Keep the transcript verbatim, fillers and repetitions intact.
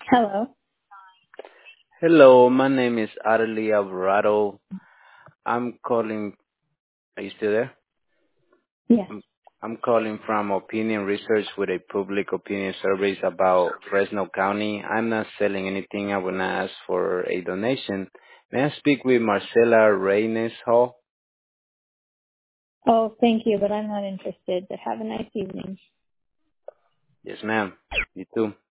Hello. Hello, my name is Adeli Alvarado. I'm calling. Are you still there? Yes. I'm, I'm calling from Opinion Research with a public opinion surveys about Fresno County. I'm not selling anything. I will not ask for a donation. May I speak with Marcela Reynes Hall? Oh, thank you, but I'm not interested. But have a nice evening. Yes, ma'am. You too.